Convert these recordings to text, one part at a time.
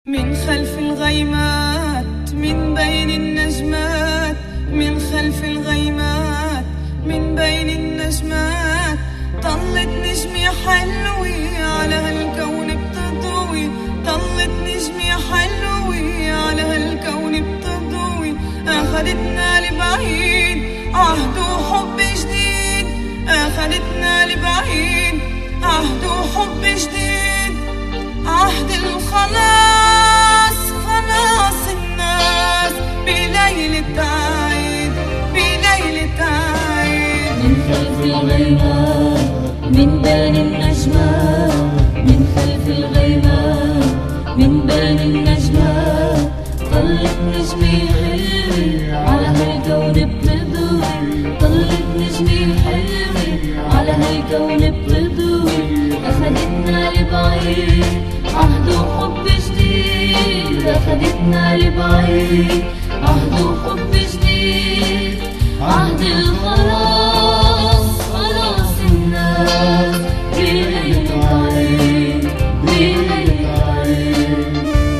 من خلف الغيمات من بين النجمات، من خلف الغيمات من بين النجمات، طلت نجمي حلوة على هالكون بتضوي، طلت نجمي حلوة على هالكون بتضوي، أخدتنا لبعيد عهد وحب جديد، أخدتنا لبعيد عهد وحب جديد، عهد الخلاص خلاص الناس بليلة عيد بليلة عيد. من خلف الغيمات من بين النجمات، من خلف الغيمات من بين النجمات، طلت نجمي حلوة على هالكون بتضوي، طلت نجمي حلوة على هالكون بتضوي، أخدتنا لبعيد عهد وحب جديد، أخدتنا لبعيد عهد وحب جديد، عهد الخلاص خلاص الناس بليلة عيد بليلة عيد.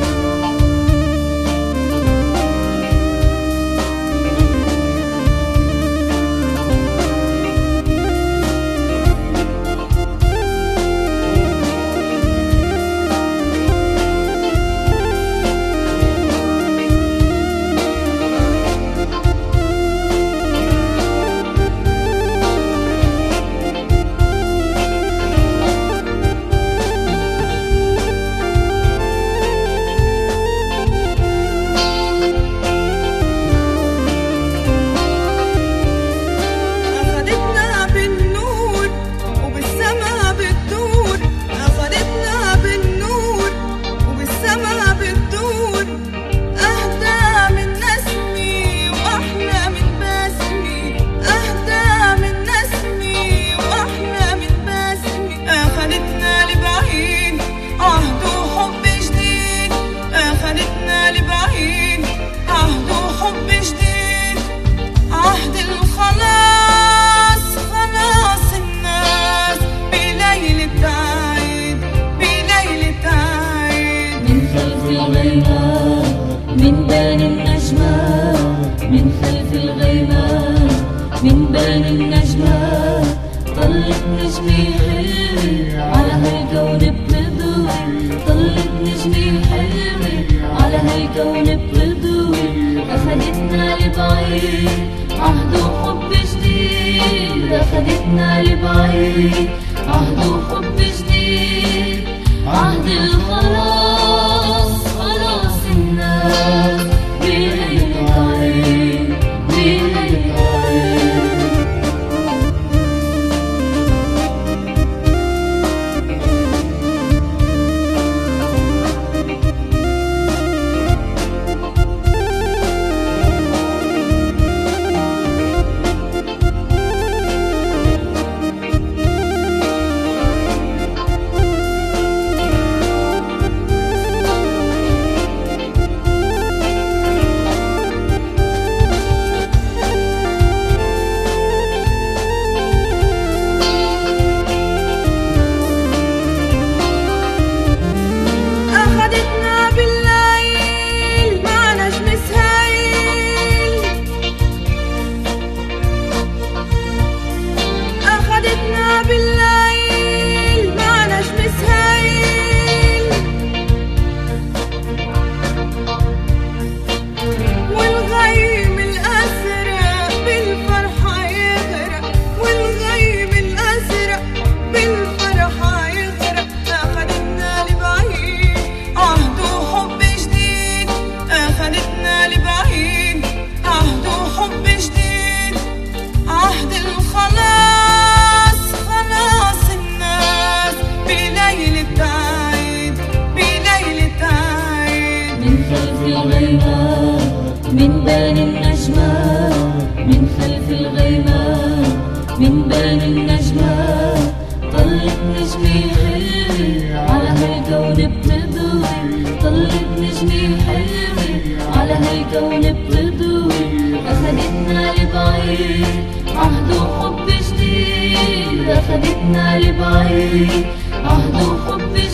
من بين النجمات من خلف الغيمات من بين النجمات، طلت نجمي حلوة على هالكون بتضوي، طلت نجمي حلوة على هالكون بتضوي، أخدتنا لبعيد عهد وحب جديد، أخدتنا لبعيد عهد وحب جديد، عهد الخلاص خلاص الناس بليلة عيد بليلة عيد. من بين النجمات من خلف الغيمات من بين النجمات، طلت نجمي حلوة على هالكون بتضوي، طلت نجمي حلوة على هالكون بتضوي، أخدتنا لبعيد عهد وحب جديد، أخدتنا لبعيد عهد وحب